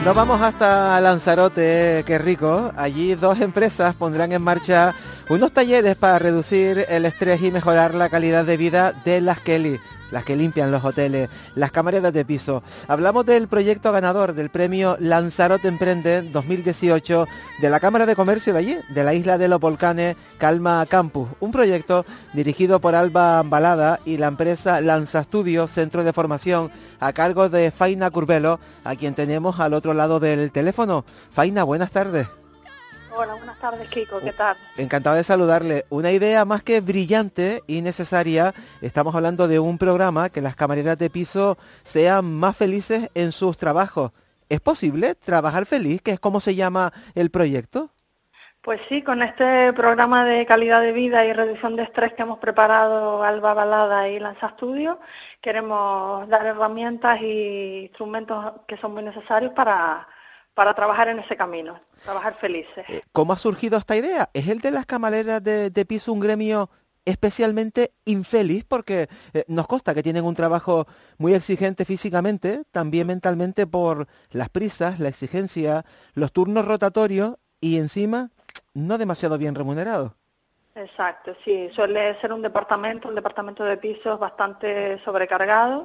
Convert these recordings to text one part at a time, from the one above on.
Nos vamos hasta Lanzarote, qué rico. Allí dos empresas pondrán en marcha unos talleres para reducir el estrés y mejorar la calidad de vida de las Kelly, las que limpian los hoteles, las camareras de piso. Hablamos del proyecto ganador del premio Lanzarote Emprende 2018 de la Cámara de Comercio de allí, de la isla de los Volcanes, Calma Campus. Un proyecto dirigido por Alba Balada y la empresa Lanza Studio, centro de formación, a cargo de Faina Curbelo, a quien tenemos al otro lado del teléfono. Faina, buenas tardes. Hola, buenas tardes, Kiko, ¿qué tal? Encantado de saludarle. Una idea más que brillante y necesaria. Estamos hablando de un programa que las camareras de piso sean más felices en sus trabajos. ¿Es posible trabajar feliz, que es como se llama el proyecto? Pues sí, con este programa de calidad de vida y reducción de estrés que hemos preparado Alba Balada y Lanza Studio, queremos dar herramientas y instrumentos que son muy necesarios para trabajar en ese camino, trabajar felices. ¿Cómo ha surgido esta idea? ¿Es el de las camareras de piso un gremio especialmente infeliz? Porque nos consta que tienen un trabajo muy exigente físicamente, también mentalmente por las prisas, la exigencia, los turnos rotatorios y encima no demasiado bien remunerado. Exacto, sí, suele ser un departamento de pisos bastante sobrecargado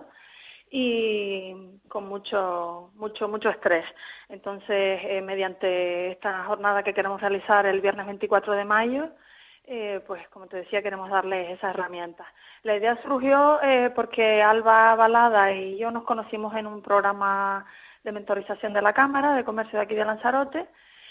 y con mucho estrés. Entonces, mediante esta jornada que queremos realizar el viernes 24 de mayo, pues como te decía, queremos darles esas herramientas. La idea surgió porque Alba Balada y yo nos conocimos en un programa de mentorización de la Cámara de Comercio de aquí de Lanzarote.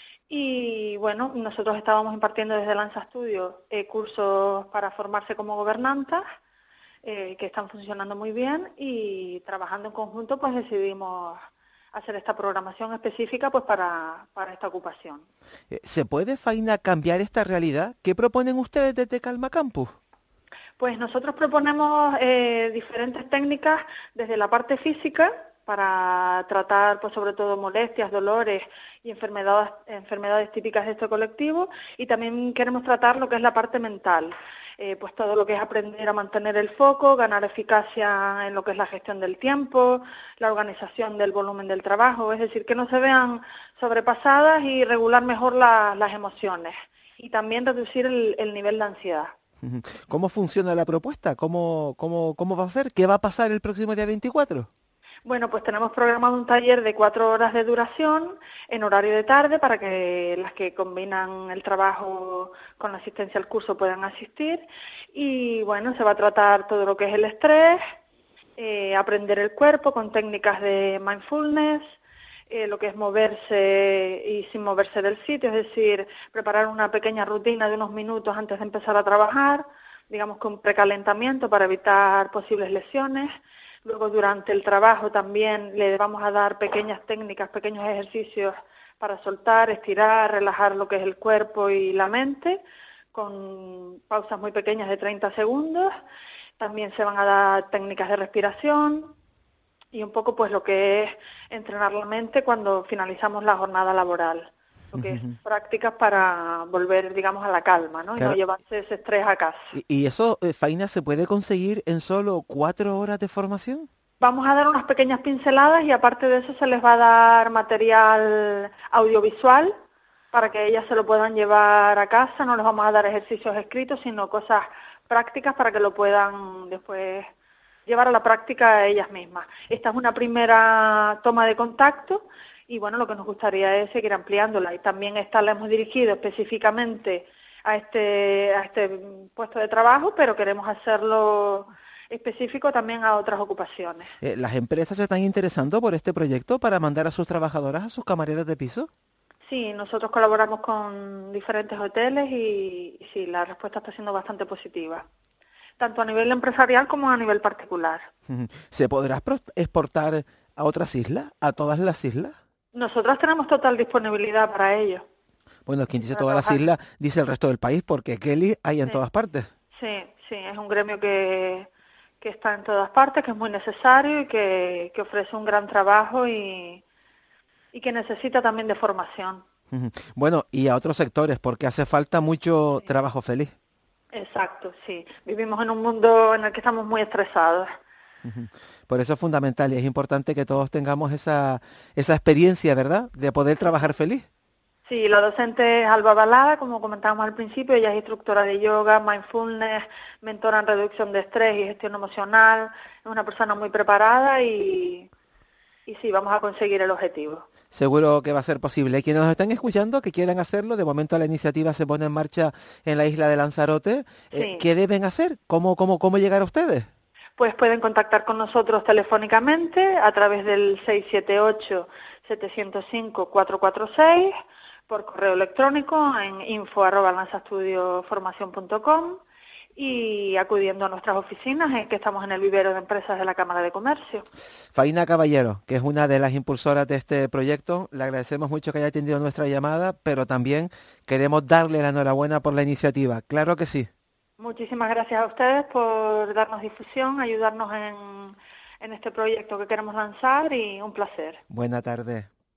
Y bueno, nosotros estábamos impartiendo desde Lanza Studio cursos para formarse como gobernantas, que están funcionando muy bien, y trabajando en conjunto pues decidimos hacer esta programación específica pues para esta ocupación. ¿Se puede, Faina, cambiar esta realidad? ¿Qué proponen ustedes desde Calma Campus? Pues nosotros proponemos diferentes técnicas desde la parte física, para tratar pues sobre todo molestias, dolores y enfermedades típicas de este colectivo, y también queremos tratar lo que es la parte mental, pues todo lo que es aprender a mantener el foco, ganar eficacia en lo que es la gestión del tiempo, la organización del volumen del trabajo, es decir, que no se vean sobrepasadas y regular mejor las emociones, y también reducir el nivel de ansiedad. ¿Cómo funciona la propuesta? ¿Cómo va a ser? ¿Qué va a pasar el próximo día 24? Bueno, pues tenemos programado un taller de 4 horas de duración en horario de tarde para que las que combinan el trabajo con la asistencia al curso puedan asistir. Y bueno, se va a tratar todo lo que es el estrés, aprender el cuerpo con técnicas de mindfulness, lo que es moverse y sin moverse del sitio, es decir, preparar una pequeña rutina de unos minutos antes de empezar a trabajar, digamos con precalentamiento para evitar posibles lesiones. Luego durante el trabajo también le vamos a dar pequeñas técnicas, pequeños ejercicios para soltar, estirar, relajar lo que es el cuerpo y la mente, con pausas muy pequeñas de 30 segundos. También se van a dar técnicas de respiración y un poco pues lo que es entrenar la mente cuando finalizamos la jornada laboral. Lo que es prácticas para volver, digamos, a la calma, ¿no? Claro. Y no llevarse ese estrés a casa. ¿Y eso, Faina, se puede conseguir en solo 4 horas de formación? Vamos a dar unas pequeñas pinceladas y aparte de eso se les va a dar material audiovisual para que ellas se lo puedan llevar a casa. No les vamos a dar ejercicios escritos, sino cosas prácticas para que lo puedan después llevar a la práctica ellas mismas. Esta es una primera toma de contacto. Y bueno, lo que nos gustaría es seguir ampliándola, y también esta la hemos dirigido específicamente a este puesto de trabajo, pero queremos hacerlo específico también a otras ocupaciones. ¿Las empresas se están interesando por este proyecto para mandar a sus trabajadoras a sus camareras de piso? Sí, nosotros colaboramos con diferentes hoteles y sí, la respuesta está siendo bastante positiva, tanto a nivel empresarial como a nivel particular. ¿Se podrá exportar a otras islas, a todas las islas? Nosotros tenemos total disponibilidad para ello. Bueno, quien dice Para todas las trabajar. islas, dice el resto del país, porque Kelly hay en Sí, todas partes. sí, es un gremio que está en todas partes, que es muy necesario y que ofrece un gran trabajo y que necesita también de formación. Bueno, y a otros sectores, porque hace falta mucho Sí. trabajo feliz. Exacto, sí. Vivimos en un mundo en el que estamos muy estresados. Ujú. Por eso es fundamental y es importante que todos tengamos esa experiencia, ¿verdad?, de poder trabajar feliz. Sí, la docente es Alba Balada, como comentábamos al principio, ella es instructora de yoga, mindfulness, mentora en reducción de estrés y gestión emocional, es una persona muy preparada y sí, vamos a conseguir el objetivo. Seguro que va a ser posible. Quienes nos están escuchando, que quieran hacerlo, de momento la iniciativa se pone en marcha en la isla de Lanzarote. Sí, ¿Qué deben hacer? ¿Cómo llegar a ustedes? pues pueden contactar con nosotros telefónicamente a través del 678-705-446, por correo electrónico en info@lanzastudioformacion.com y acudiendo a nuestras oficinas, en que estamos en el vivero de empresas de la Cámara de Comercio. Faina Caballero, que es una de las impulsoras de este proyecto, le agradecemos mucho que haya atendido nuestra llamada, pero también queremos darle la enhorabuena por la iniciativa. Claro que sí. Muchísimas gracias a ustedes por darnos difusión, ayudarnos en este proyecto que queremos lanzar y un placer. Buena tarde.